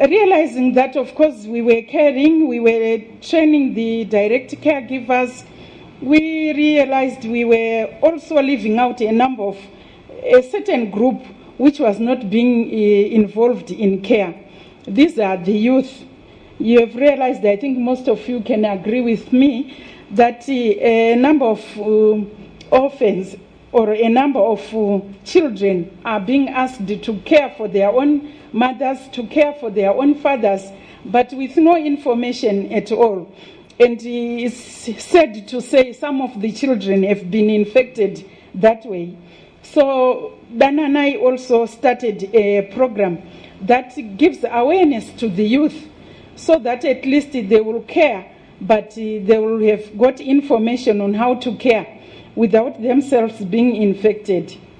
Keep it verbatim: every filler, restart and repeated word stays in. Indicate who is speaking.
Speaker 1: realizing that, of course, we were caring, we were training the direct caregivers, we realized we were also leaving out a number of a certain group which was not being uh, involved in care. These are the youth. You have realized, I think most of you can agree with me, that uh, a number of uh, orphans or a number of uh, children are being asked to care for their own mothers, to care for their own fathers, but with no information at all. And it's sad to say some of the children have been infected that way. So Dananai also started a program that gives awareness to the youth so that at least they will care, but uh, they will have got information on how to care without themselves being infected.